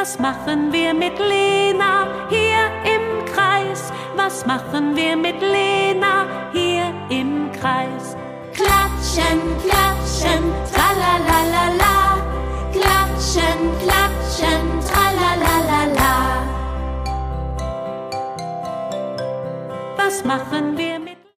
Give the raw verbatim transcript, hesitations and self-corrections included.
Was machen wir mit Lena hier im Kreis? Was machen wir mit Lena hier im Kreis? Klatschen, klatschen, tralalala.